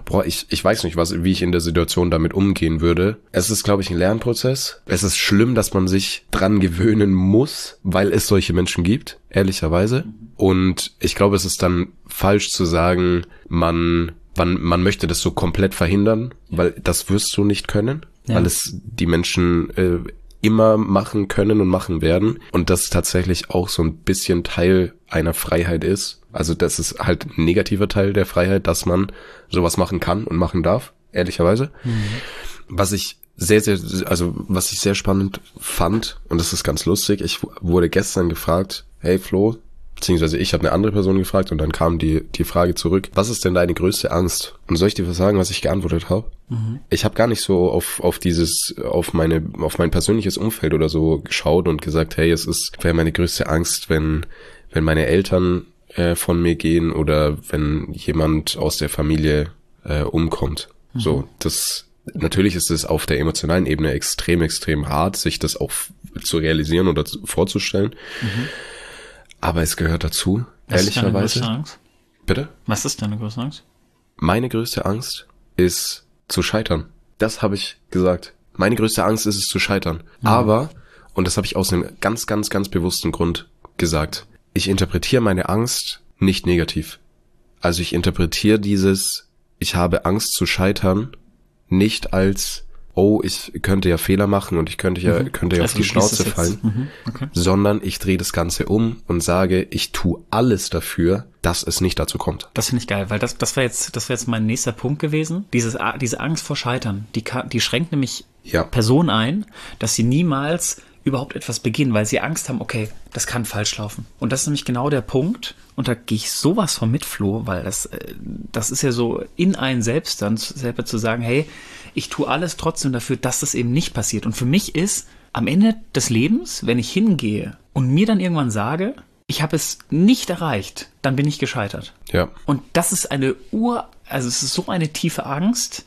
ich weiß nicht, wie ich in der Situation damit umgehen würde. Es ist, glaube ich, ein Lernprozess. Es ist schlimm, dass man sich dran gewöhnen muss, weil es solche Menschen gibt, ehrlicherweise. Und ich glaube, es ist dann falsch zu sagen, man möchte das so komplett verhindern, weil das wirst du nicht können, weil es die Menschen immer machen können und machen werden und das tatsächlich auch so ein bisschen Teil einer Freiheit ist. Also das ist halt ein negativer Teil der Freiheit, dass man sowas machen kann und machen darf, ehrlicherweise. Was ich sehr spannend fand, und das ist ganz lustig, ich wurde gestern gefragt, hey Flo, beziehungsweise ich habe eine andere Person gefragt und dann kam die Frage zurück, was ist denn deine größte Angst? Und soll ich dir was sagen, was ich geantwortet habe? Ich habe gar nicht so auf mein persönliches Umfeld oder so geschaut und gesagt, hey, wäre meine größte Angst, wenn meine Eltern von mir gehen oder wenn jemand aus der Familie umkommt. So, natürlich ist es auf der emotionalen Ebene extrem, extrem hart, sich das auch zu realisieren oder vorzustellen. Aber es gehört dazu, ehrlicherweise. Was ist deine größte Angst? Bitte? Was ist deine größte Angst? Meine größte Angst ist zu scheitern. Das habe ich gesagt. Meine größte Angst ist es zu scheitern. Aber, und das habe ich aus einem ganz, ganz, ganz bewussten Grund gesagt, ich interpretiere meine Angst nicht negativ. Also ich interpretiere ich habe Angst zu scheitern, nicht als, ich könnte ja Fehler machen und ich könnte ja auf die Schnauze fallen, sondern ich drehe das Ganze um und sage, ich tue alles dafür, dass es nicht dazu kommt. Das finde ich geil, weil das wäre jetzt mein nächster Punkt gewesen. Diese Angst vor Scheitern, die schränkt nämlich Personen ein, dass sie niemals überhaupt etwas beginnen, weil sie Angst haben, okay, das kann falsch laufen. Und das ist nämlich genau der Punkt, und da gehe ich sowas von mit, Flo, weil das ist ja so in einen selbst dann selber zu sagen, hey, ich tue alles trotzdem dafür, dass das eben nicht passiert. Und für mich ist am Ende des Lebens, wenn ich hingehe und mir dann irgendwann sage, ich habe es nicht erreicht, dann bin ich gescheitert. Ja. Und das ist es ist so eine tiefe Angst,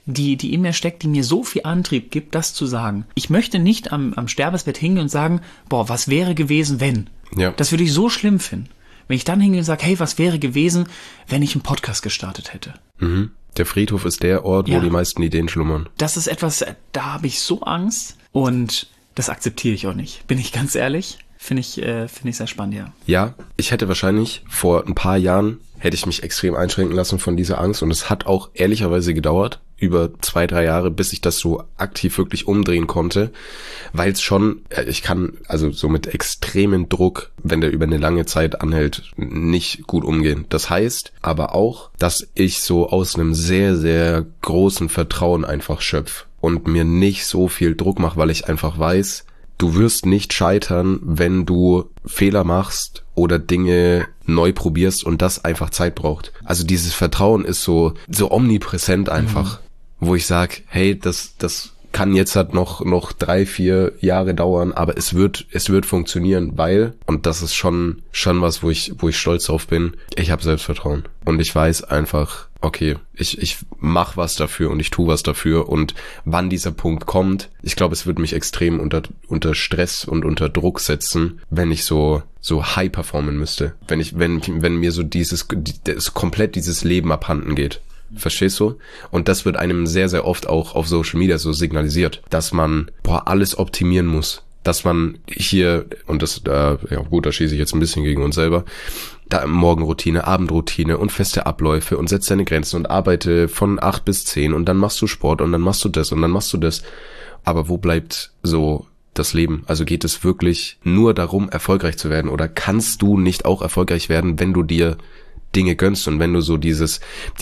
die in mir steckt, die mir so viel Antrieb gibt, das zu sagen. Ich möchte nicht am Sterbebett hingehen und sagen, boah, was wäre gewesen, wenn? Ja. Das würde ich so schlimm finden. Wenn ich dann hingehe und sage, hey, was wäre gewesen, wenn ich einen Podcast gestartet hätte? Mhm. Der Friedhof ist der Ort, wo die meisten Ideen schlummern. Das ist etwas, da habe ich so Angst und das akzeptiere ich auch nicht. Bin ich ganz ehrlich? Finde ich sehr spannend, ja. Ja, ich hätte wahrscheinlich vor ein paar Jahren, hätte ich mich extrem einschränken lassen von dieser Angst und es hat auch ehrlicherweise gedauert, über 2-3 Jahre, bis ich das so aktiv wirklich umdrehen konnte, weil es schon, ich kann also so mit extremen Druck, wenn der über eine lange Zeit anhält, nicht gut umgehen. Das heißt aber auch, dass ich so aus einem sehr, sehr großen Vertrauen einfach schöpfe und mir nicht so viel Druck mache, weil ich einfach weiß, du wirst nicht scheitern, wenn du Fehler machst oder Dinge neu probierst und das einfach Zeit braucht. Also dieses Vertrauen ist so omnipräsent einfach, wo ich sage, hey, das kann jetzt halt noch 3-4 Jahre dauern, aber es wird funktionieren, weil, und das ist schon was, wo ich stolz drauf bin, ich habe Selbstvertrauen und ich weiß einfach, okay, ich mach was dafür und ich tue was dafür und wann dieser Punkt kommt, ich glaube, es wird mich extrem unter Stress und unter Druck setzen, wenn ich so high performen müsste, wenn mir so komplett dieses Leben abhanden geht. Verstehst du? Und das wird einem sehr, sehr oft auch auf Social Media so signalisiert, dass man alles optimieren muss. Dass man hier, und das, da schieße ich jetzt ein bisschen gegen uns selber, da Morgenroutine, Abendroutine und feste Abläufe und setz deine Grenzen und arbeite von 8 bis 10 und dann machst du Sport und dann machst du das und dann machst du das. Aber wo bleibt so das Leben? Also geht es wirklich nur darum, erfolgreich zu werden oder kannst du nicht auch erfolgreich werden, wenn du dir Dinge gönnst und wenn du so diese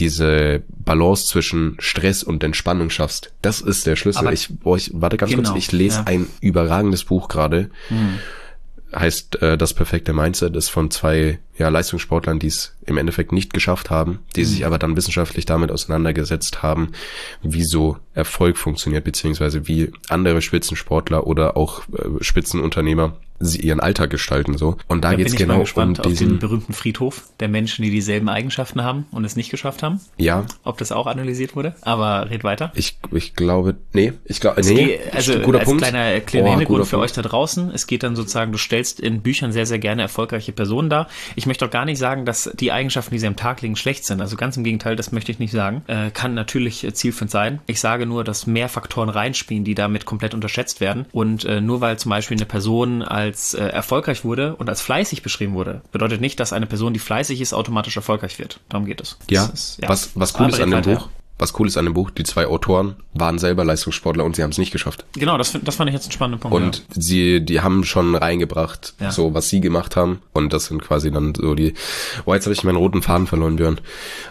Balance zwischen Stress und Entspannung schaffst? Das ist der Schlüssel. Warte ganz kurz, ich lese ein überragendes Buch gerade. Heißt Das perfekte Mindset, ist von 2 Leistungssportlern, die es im Endeffekt nicht geschafft haben, die sich aber dann wissenschaftlich damit auseinandergesetzt haben, wie so Erfolg funktioniert, beziehungsweise wie andere Spitzensportler oder auch Spitzenunternehmer sie ihren Alltag gestalten so. Und da geht's genau um diesen berühmten Friedhof der Menschen, die dieselben Eigenschaften haben und es nicht geschafft haben. Ja. Ob das auch analysiert wurde? Aber red weiter. Ich glaube, nee. Also guter als Punkt. kleiner Hintergrund für euch da draußen. Es geht dann sozusagen, du stellst in Büchern sehr, sehr gerne erfolgreiche Personen dar. Ich möchte auch gar nicht sagen, dass die Eigenschaften, die sie am Tag legen, schlecht sind. Also ganz im Gegenteil, das möchte ich nicht sagen. Kann natürlich zielführend sein. Ich sage nur, dass mehr Faktoren reinspielen, die damit komplett unterschätzt werden. Und nur weil zum Beispiel eine Person als erfolgreich wurde und als fleißig beschrieben wurde, bedeutet nicht, dass eine Person, die fleißig ist, automatisch erfolgreich wird. Darum geht es. Was cool ist an dem Buch? Was cool ist an dem Buch, die 2 Autoren waren selber Leistungssportler und sie haben es nicht geschafft. Genau, das fand ich jetzt einen spannenden Punkt. Und die haben schon reingebracht, so was sie gemacht haben. Und das sind quasi dann so die... jetzt habe ich meinen roten Faden verloren, Björn.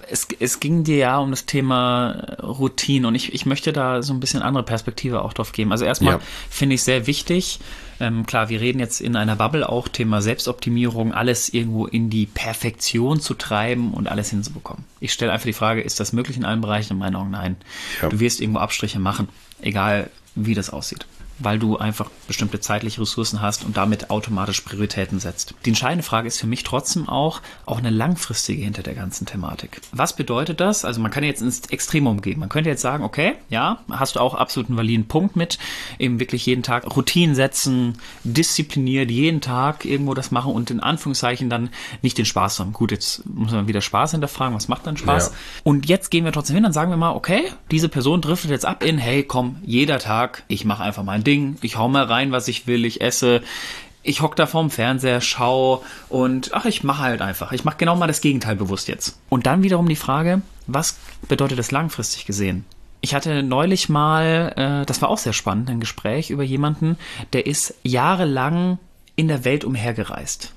Es ging dir ja um das Thema Routine und ich möchte da so ein bisschen andere Perspektive auch drauf geben. Also erstmal finde ich sehr wichtig, klar, wir reden jetzt in einer Bubble auch Thema Selbstoptimierung, alles irgendwo in die Perfektion zu treiben und alles hinzubekommen. Ich stelle einfach die Frage, ist das möglich in allen Bereichen? In meinen Augen nein. Ja. Du wirst irgendwo Abstriche machen, egal wie das aussieht, weil du einfach bestimmte zeitliche Ressourcen hast und damit automatisch Prioritäten setzt. Die entscheidende Frage ist für mich trotzdem auch eine langfristige hinter der ganzen Thematik. Was bedeutet das? Also man kann jetzt ins Extremum gehen. Man könnte jetzt sagen, okay, ja, hast du auch absolut einen validen Punkt mit, eben wirklich jeden Tag Routinen setzen, diszipliniert jeden Tag irgendwo das machen und in Anführungszeichen dann nicht den Spaß haben. Gut, jetzt muss man wieder Spaß hinterfragen, was macht dann Spaß? Ja. Und jetzt gehen wir trotzdem hin und sagen wir mal, okay, diese Person driftet jetzt ab in, hey, komm, jeder Tag, ich mache einfach mein Ding, ich hau mal rein, was ich will, ich esse, ich hock da vorm Fernseher, schau und ich mache halt einfach. Ich mache genau mal das Gegenteil bewusst jetzt. Und dann wiederum die Frage, was bedeutet das langfristig gesehen? Ich hatte neulich mal, das war auch sehr spannend, ein Gespräch über jemanden, der ist jahrelang in der Welt umhergereist.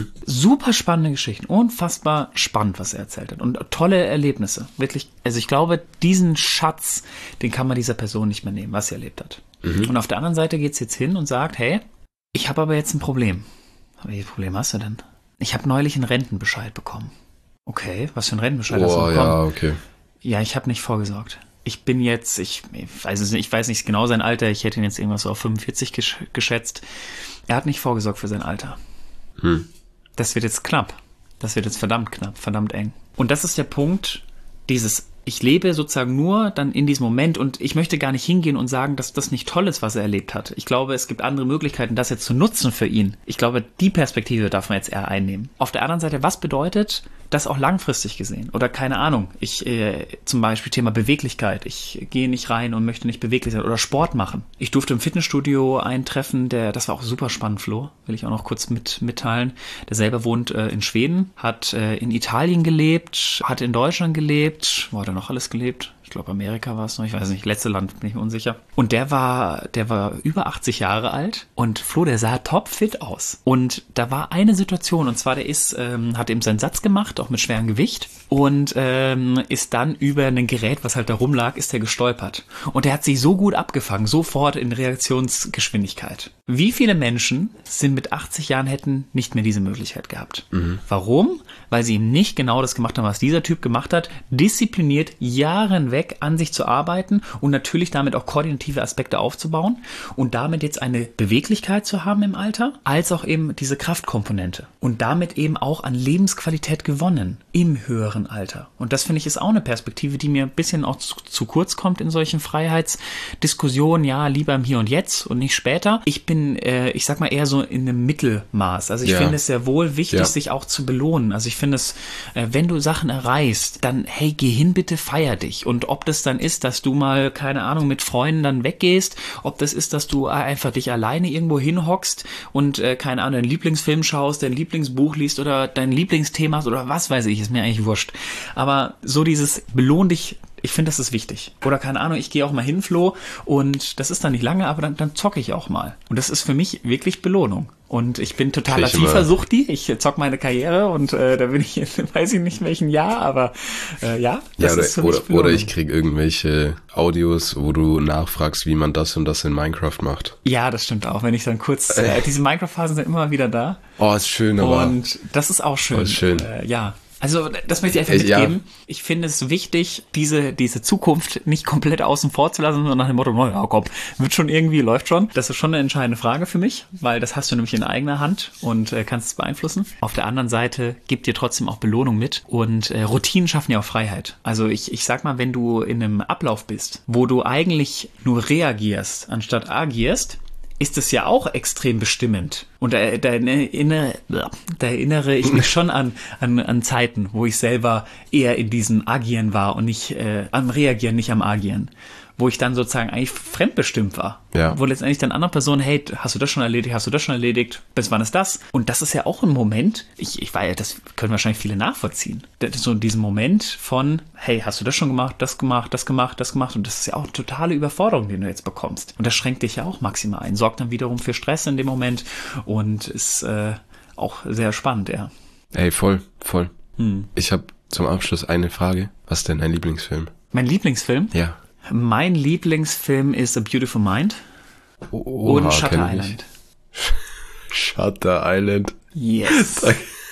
Super spannende Geschichten, unfassbar spannend, was er erzählt hat und tolle Erlebnisse. Wirklich, also ich glaube, diesen Schatz, den kann man dieser Person nicht mehr nehmen, was sie erlebt hat. Und auf der anderen Seite geht es jetzt hin und sagt, hey, ich habe aber jetzt ein Problem. Welches Problem hast du denn? Ich habe neulich einen Rentenbescheid bekommen. Okay, was für einen Rentenbescheid hast du bekommen? Ja, okay. Ja, ich habe nicht vorgesorgt. Ich bin jetzt, ich weiß nicht genau sein Alter, ich hätte ihn jetzt irgendwas so auf 45 geschätzt. Er hat nicht vorgesorgt für sein Alter. Das wird jetzt knapp. Das wird jetzt verdammt knapp, verdammt eng. Und das ist der Punkt, dieses Ich lebe sozusagen nur dann in diesem Moment und ich möchte gar nicht hingehen und sagen, dass das nicht toll ist, was er erlebt hat. Ich glaube, es gibt andere Möglichkeiten, das jetzt zu nutzen für ihn. Ich glaube, die Perspektive darf man jetzt eher einnehmen. Auf der anderen Seite, was bedeutet das auch langfristig gesehen? Oder keine Ahnung, zum Beispiel Thema Beweglichkeit. Ich gehe nicht rein und möchte nicht beweglich sein oder Sport machen. Ich durfte im Fitnessstudio eintreffen, das war auch super spannend, Flo, will ich auch noch kurz mitteilen. Der selber wohnt in Schweden, hat in Italien gelebt, hat in Deutschland gelebt, wo hat er noch alles gelebt? Ich glaube, Amerika war es noch, ich weiß nicht, letzte Land, bin ich mir unsicher. Und der war über 80 Jahre alt und Flo, der sah topfit aus. Und da war eine Situation, und zwar hat eben seinen Satz gemacht, auch mit schwerem Gewicht und ist dann über ein Gerät, was halt da rumlag, ist er gestolpert. Und der hat sich so gut abgefangen, sofort in Reaktionsgeschwindigkeit. Wie viele Menschen sind mit 80 Jahren hätten nicht mehr diese Möglichkeit gehabt? Warum? Weil sie eben nicht genau das gemacht haben, was dieser Typ gemacht hat, diszipliniert Jahren weg an sich zu arbeiten und natürlich damit auch koordinative Aspekte aufzubauen und damit jetzt eine Beweglichkeit zu haben im Alter, als auch eben diese Kraftkomponente und damit eben auch an Lebensqualität gewonnen im höheren Alter. Und das finde ich ist auch eine Perspektive, die mir ein bisschen auch zu kurz kommt in solchen Freiheitsdiskussionen, ja, lieber im Hier und Jetzt und nicht später. Ich bin, ich sag mal eher so in einem Mittelmaß. Also ich finde es sehr wohl wichtig, sich auch zu belohnen. Also ich finde es, wenn du Sachen erreichst, dann hey, geh hin, bitte feier dich. Und ob das dann ist, dass du mal, keine Ahnung, mit Freunden dann weggehst, ob das ist, dass du einfach dich alleine irgendwo hinhockst und, keine Ahnung, deinen Lieblingsfilm schaust, dein Lieblingsbuch liest oder dein Lieblingsthema hast oder was weiß ich, ist mir eigentlich wurscht. Aber so dieses belohn dich, ich finde, das ist wichtig. Oder keine Ahnung, ich gehe auch mal hin, Flo, und das ist dann nicht lange, aber dann zocke ich auch mal. Und das ist für mich wirklich Belohnung. Und ich bin totaler FIFA-Suchti. Ich zock meine Karriere und da bin ich, weiß ich nicht in welchem Jahr, aber das ist für mich Belohnung. Oder ich kriege irgendwelche Audios, wo du nachfragst, wie man das und das in Minecraft macht. Ja, das stimmt auch. Wenn ich dann kurz, diese Minecraft-Phasen sind immer wieder da. Oh, ist schön, aber. Und das ist auch schön. Oh, ist schön. Ja. Also das möchte ich einfach mitgeben. Ja. Ich finde es wichtig, diese Zukunft nicht komplett außen vor zu lassen, sondern nach dem Motto, naja, komm, wird schon irgendwie, läuft schon. Das ist schon eine entscheidende Frage für mich, weil das hast du nämlich in eigener Hand und kannst es beeinflussen. Auf der anderen Seite gibt dir trotzdem auch Belohnung mit und Routinen schaffen ja auch Freiheit. Also ich sag mal, wenn du in einem Ablauf bist, wo du eigentlich nur reagierst, anstatt agierst, ist es ja auch extrem bestimmend. Und da erinnere ich mich schon an Zeiten, wo ich selber eher in diesem Agieren war und nicht am Reagieren, nicht am Agieren. Wo ich dann sozusagen eigentlich fremdbestimmt war. Ja. Wo letztendlich dann andere Personen, hey, hast du das schon erledigt? Bis wann ist das? Und das ist ja auch ein Moment, ich weiß, das können wahrscheinlich viele nachvollziehen. Das ist so diesen Moment von, hey, hast du das schon gemacht, das gemacht. Und das ist ja auch eine totale Überforderung, die du jetzt bekommst. Und das schränkt dich ja auch maximal ein. Sorgt dann wiederum für Stress in dem Moment und ist auch sehr spannend, ja. Ey, voll. Ich habe zum Abschluss eine Frage. Was ist denn dein Lieblingsfilm? Mein Lieblingsfilm? Ja. Mein Lieblingsfim ist A Beautiful Mind und Shutter Island. Shutter Island. Yes.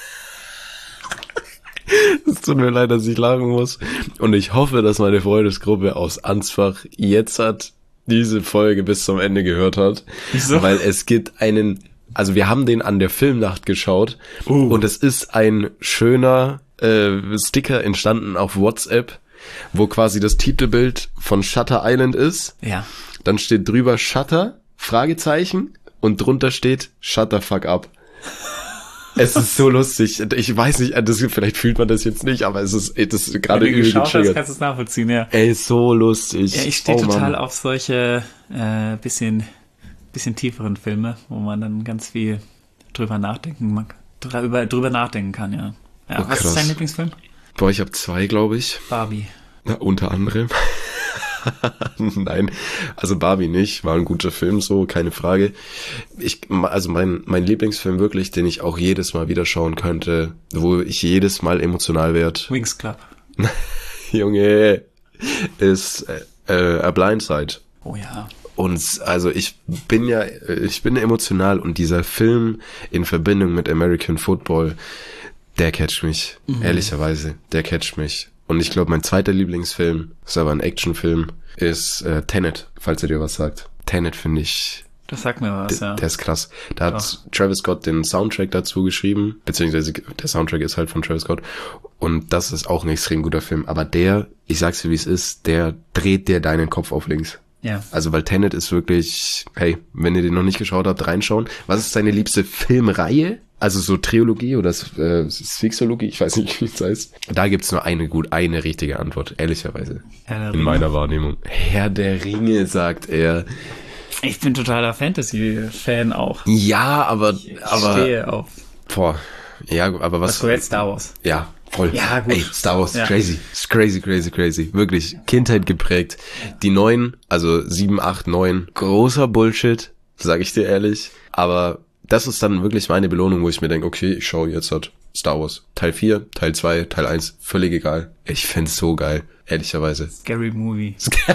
Es tut mir leid, dass ich lachen muss. Und ich hoffe, dass meine Freundesgruppe aus Ansbach jetzt diese Folge bis zum Ende gehört hat. Wieso? Weil es gibt also wir haben den an der Filmnacht geschaut und es ist ein schöner Sticker entstanden auf WhatsApp, wo quasi das Titelbild von Shutter Island ist. Ja. Dann steht drüber Shutter, Fragezeichen, und drunter steht Shut the fuck up. Es ist so lustig. Ich weiß nicht, vielleicht fühlt man das jetzt nicht, aber es ist gerade irgendwie getriggert. Wenn du kannst du es nachvollziehen, ja. Ey, so lustig. Ja, ich stehe total auf solche bisschen tieferen Filme, wo man dann ganz viel drüber nachdenken kann, ja. Ja, was ist dein Lieblingsfilm? Boah, ich habe 2, glaube ich. Barbie. Na, unter anderem. Nein, also Barbie nicht, war ein guter Film, so, keine Frage. Mein Lieblingsfilm wirklich, den ich auch jedes Mal wieder schauen könnte, wo ich jedes Mal emotional werde. Winx Club. Junge, ist A Blind Side. Oh ja. Und also ich bin emotional und dieser Film in Verbindung mit American Football, der catcht mich, ehrlicherweise, der catcht mich. Und ich glaube, mein zweiter Lieblingsfilm, ist aber ein Actionfilm, ist Tenet, falls er dir was sagt. Tenet finde ich... Das sagt mir was, ja. Der ist krass. Da hat Travis Scott den Soundtrack dazu geschrieben, beziehungsweise der Soundtrack ist halt von Travis Scott. Und das ist auch ein extrem guter Film. Aber der, ich sag's dir wie es ist, der dreht dir deinen Kopf auf links. Ja. Also weil Tenet ist wirklich, hey, wenn ihr den noch nicht geschaut habt, reinschauen. Was ist deine liebste Filmreihe? Also so Trilogie oder Sphinxologie, ich weiß nicht, wie es heißt. Da gibt's nur eine richtige Antwort, ehrlicherweise. In meiner Wahrnehmung. Herr der Ringe, sagt er. Ich bin totaler Fantasy-Fan auch. Ja, aber Ich stehe auf. Boah, ja, aber was gehört Star Wars? Ja, voll. Ja, gut. Ey, Star Wars, Ja. crazy. Crazy. Wirklich, Kindheit geprägt. Die 9, also 7, 8, 9, großer Bullshit, sag ich dir ehrlich. Aber das ist dann wirklich meine Belohnung, wo ich mir denke, okay, ich schaue jetzt halt Star Wars. Teil 4, Teil 2, Teil 1, völlig egal. Ich find's so geil, ehrlicherweise. Scary Movie.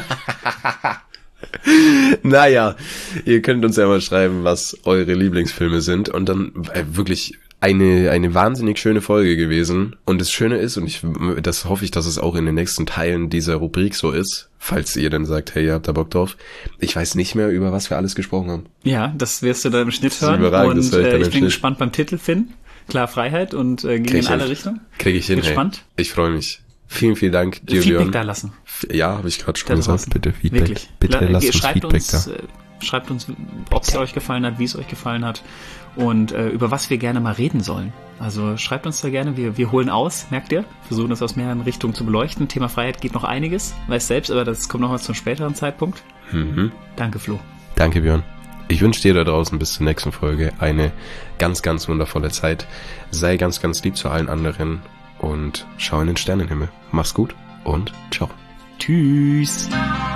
Naja, ihr könnt uns ja mal schreiben, was eure Lieblingsfilme sind. Und dann wirklich eine wahnsinnig schöne Folge gewesen. Und das Schöne ist, und das hoffe ich, dass es auch in den nächsten Teilen dieser Rubrik so ist, falls ihr dann sagt, hey, ihr habt da Bock drauf. Ich weiß nicht mehr, über was wir alles gesprochen haben. Ja, das wirst du dann im Schnitt hören. Überragend, das höre ich dann im ich bin Schnitt. gespannt beim Titel, Finn. Klar, Freiheit und ging in alle Richtungen. Krieg ich hin, Bin gespannt. Hey. Ich freue mich. Vielen Dank dir, Feedback Björn. da lassen. Ja, habe ich gerade schon Da gesagt. draußen. Bitte Feedback. Wirklich. Bitte lasst uns Feedback da. Schreibt uns, ob es euch gefallen hat, wie es euch gefallen hat und über was wir gerne mal reden sollen. Also schreibt uns da gerne, wir holen aus, merkt ihr? Versuchen das aus mehreren Richtungen zu beleuchten. Thema Freiheit geht noch einiges, weiß selbst, aber das kommt noch mal zum späteren Zeitpunkt. Danke, Flo. Danke, Björn. Ich wünsche dir da draußen bis zur nächsten Folge eine ganz, ganz wundervolle Zeit. Sei ganz, ganz lieb zu allen anderen und schau in den Sternenhimmel. Mach's gut und ciao. Tschüss.